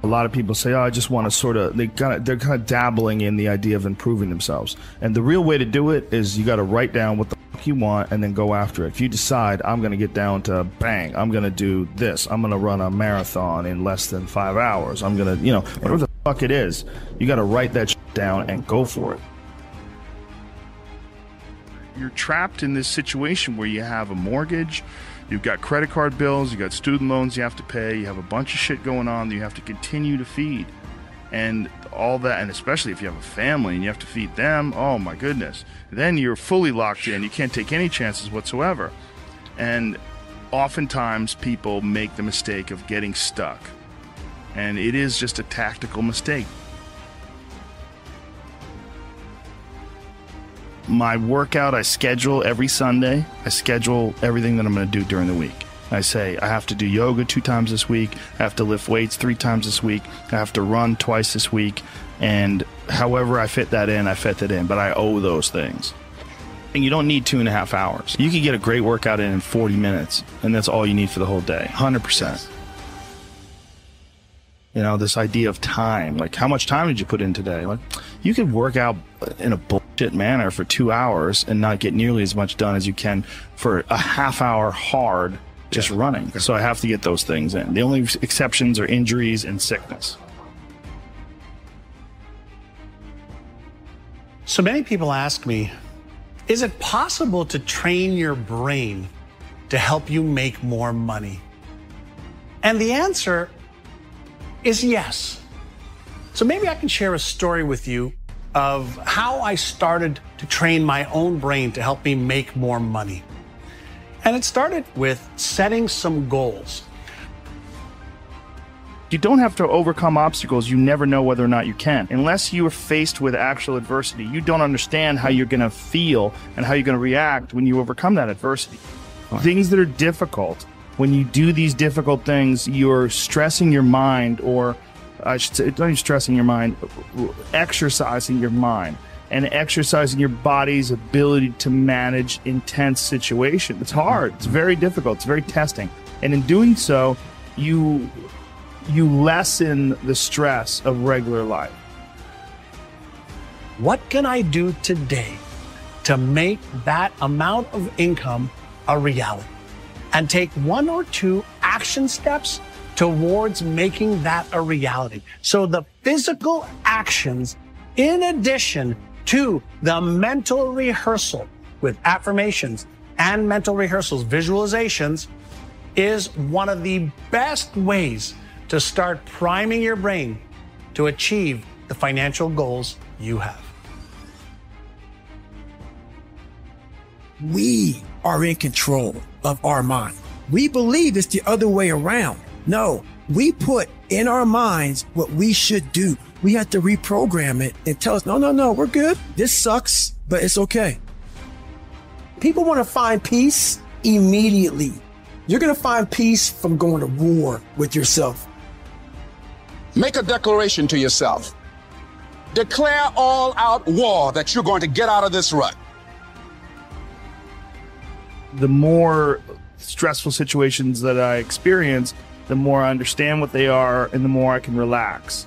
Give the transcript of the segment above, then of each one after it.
lot of people say, oh, I just want to sort of, they're kind of dabbling in the idea of improving themselves. And the real way to do it is you got to write down what the fuck you want and then go after it. If you decide, I'm going to get down to bang, I'm going to do this, I'm going to run a marathon in less than 5 hours, I'm going to, whatever the fuck it is, you got to write that shit down and go for it. You're trapped in this situation where you have a mortgage, you've got credit card bills, you've got student loans you have to pay, you have a bunch of shit going on that you have to continue to feed. And all that, and especially if you have a family and you have to feed them, oh my goodness. Then you're fully locked in. You can't take any chances whatsoever. And oftentimes people make the mistake of getting stuck. And it is just a tactical mistake. My workout, I schedule every Sunday. I schedule everything that I'm going to do during the week. I say I have to do yoga 2 times this week. I have to lift weights 3 times this week. I have to run twice this week. And however I fit that in, I fit that in. But I owe those things. And you don't need 2.5 hours. You can get a great workout in 40 minutes. And that's all you need for the whole day. 100%. Yes. This idea of time, like how much time did you put in today? Like you could work out in a bullshit manner for 2 hours and not get nearly as much done as you can for a half hour hard just running. So I have to get those things in. The only exceptions are injuries and sickness. So many people ask me, is it possible to train your brain to help you make more money? And the answer is yes. So maybe I can share a story with you of how I started to train my own brain to help me make more money. And it started with setting some goals. You don't have to overcome obstacles. You never know whether or not you can. Unless you are faced with actual adversity, you don't understand how you're going to feel and how you're going to react when you overcome that adversity. Right. Things that are difficult. When you do these difficult things, you're stressing your mind, or I should say, not even stressing your mind, exercising your mind and exercising your body's ability to manage intense situations. It's hard. It's very difficult. It's very testing. And in doing so, you lessen the stress of regular life. What can I do today to make that amount of income a reality? And take 1 or 2 action steps towards making that a reality. So the physical actions, in addition to the mental rehearsal with affirmations and mental rehearsals, visualizations, is one of the best ways to start priming your brain to achieve the financial goals you have. We are in control of our mind. We believe it's the other way around. No, we put in our minds what we should do. We have to reprogram it and tell us, no, we're good. This sucks, but it's okay. People want to find peace immediately. You're going to find peace from going to war with yourself. Make a declaration to yourself. Declare all out war that you're going to get out of this rut. The more stressful situations that I experience, the more I understand what they are and the more I can relax.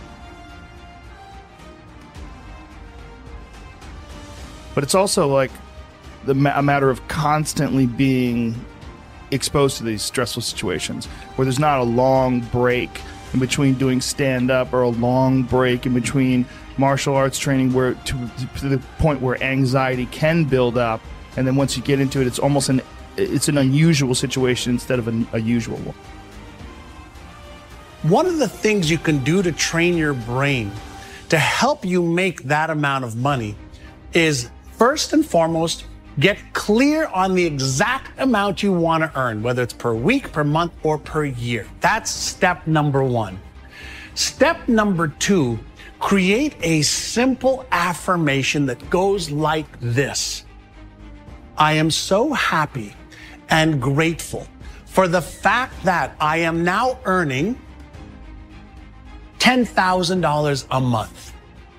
But it's also like a matter of constantly being exposed to these stressful situations where there's not a long break in between doing stand-up or a long break in between martial arts training where to the point where anxiety can build up. And then once you get into it, it's almost an unusual situation instead of a usual one. One of the things you can do to train your brain to help you make that amount of money is, first and foremost, get clear on the exact amount you want to earn, whether it's per week, per month, or per year. That's step number 1. Step number 2, create a simple affirmation that goes like this. I am so happy and grateful for the fact that I am now earning $10,000 a month.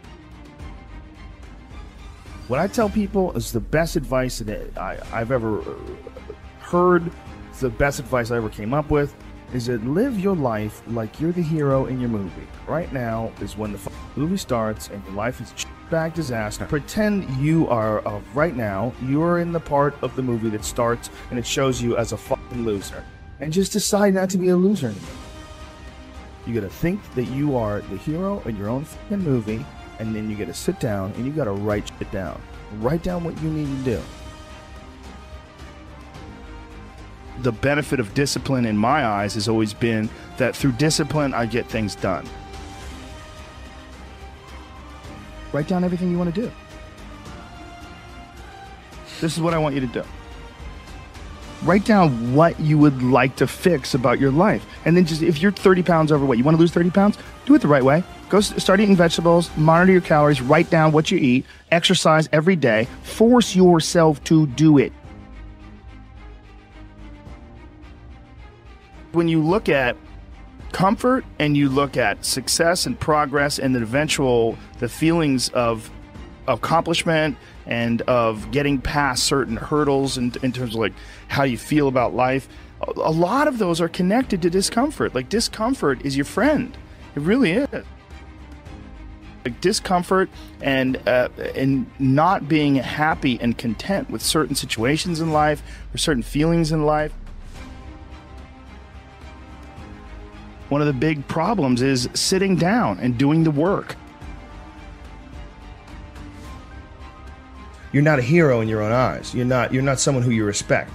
What I tell people is the best advice that I've ever heard, it's the best advice I ever came up with, is that live your life like you're the hero in your movie. Right now is when the movie starts and your life is a bag disaster. Pretend you are, right now, you're in the part of the movie that starts and it shows you as a fucking loser. And just decide not to be a loser anymore. You gotta think that you are the hero in your own fucking movie, and then you gotta sit down and you gotta write shit down. Write down what you need to do. The benefit of discipline in my eyes has always been that through discipline, I get things done. Write down everything you want to do. This is what I want you to do. Write down what you would like to fix about your life. And then just, if you're 30 pounds overweight, you want to lose 30 pounds? Do it the right way. Go start eating vegetables, monitor your calories, write down what you eat, exercise every day, force yourself to do it. When you look at comfort and you look at success and progress and the feelings of accomplishment and of getting past certain hurdles in terms of like how you feel about life, a lot of those are connected to discomfort. Like discomfort is your friend. It really is. Like discomfort and not being happy and content with certain situations in life or certain feelings in life. One of the big problems is sitting down and doing the work. You're not a hero in your own eyes. You're not someone who you respect.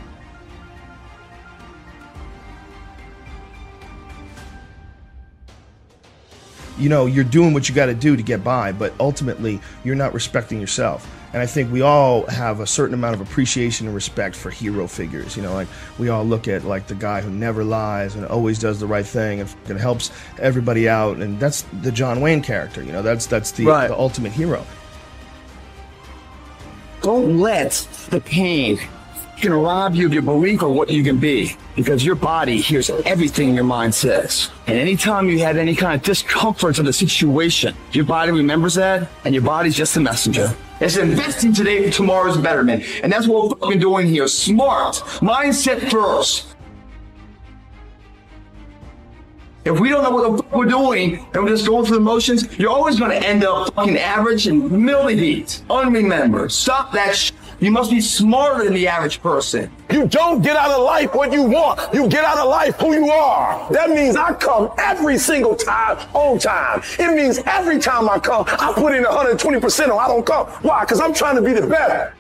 You know, you're doing what you got to do to get by, but ultimately you're not respecting yourself. And I think we all have a certain amount of appreciation and respect for hero figures. You know, like we all look at like the guy who never lies and always does the right thing and helps everybody out. And that's the John Wayne character. You know, that's the ultimate hero. Don't let the pain rob you of your belief of what you can be, because your body hears everything your mind says. And anytime you have any kind of discomfort of the situation, your body remembers that, and your body's just a messenger. It's investing today for tomorrow's betterment. And that's what we're fucking doing here. Smart. Mindset first. If we don't know what the fuck we're doing and we're just going through the motions, you're always going to end up fucking average and millibeat. Unremembered. Stop that shit. You must be smarter than the average person. You don't get out of life what you want. You get out of life who you are. That means I come every single time on time. It means every time I come, I put in 120% or I don't come. Why? Because I'm trying to be the better.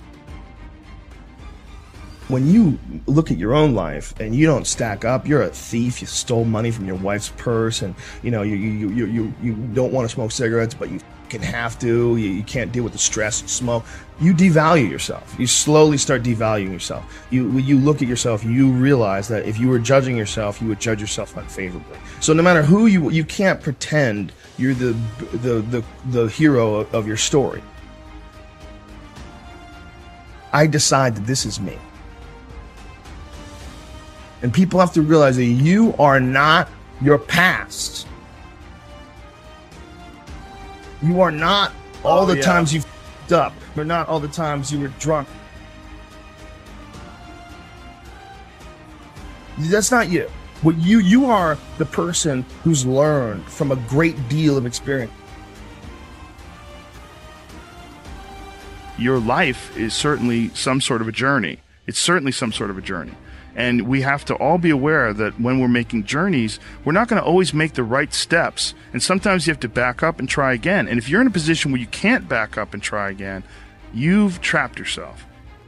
When you look at your own life and you don't stack up, you're a thief. You stole money from your wife's purse, and you know you don't want to smoke cigarettes, but you can have to. You can't deal with the stress of smoke. You devalue yourself. You slowly start devaluing yourself. When you look at yourself, you realize that if you were judging yourself, you would judge yourself unfavorably. So no matter who you can't pretend you're the hero of your story. I decide that this is me. And people have to realize that you are not your past. You are not all the times you f***ed up. You're not all the times you were drunk. That's not you. What you are the person who's learned from a great deal of experience. Your life is certainly some sort of a journey. It's certainly some sort of a journey. And we have to all be aware that when we're making journeys, we're not going to always make the right steps. And sometimes you have to back up and try again. And if you're in a position where you can't back up and try again, you've trapped yourself.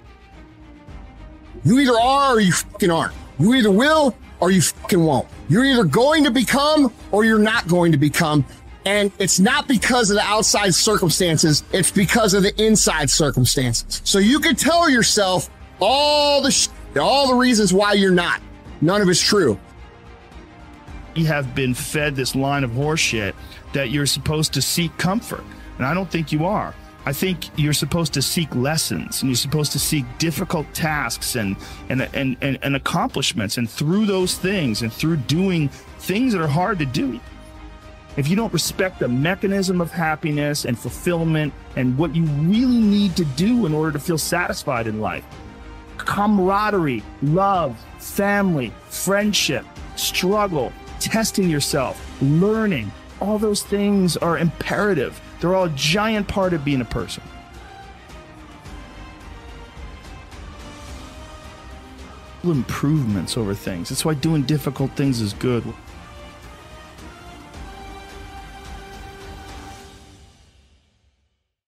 You either are or you fucking aren't. You either will or you fucking won't. You're either going to become or you're not going to become. And it's not because of the outside circumstances. It's because of the inside circumstances. So you can tell yourself all the reasons why you're not. None of it's true. You have been fed this line of horseshit that you're supposed to seek comfort. And I don't think you are. I think you're supposed to seek lessons, and you're supposed to seek difficult tasks and accomplishments. And through those things and through doing things that are hard to do, if you don't respect the mechanism of happiness and fulfillment and what you really need to do in order to feel satisfied in life, camaraderie, love, family, friendship, struggle, testing yourself, learning, all those things are imperative. They're all a giant part of being a person. Improvements over things. That's why doing difficult things is good.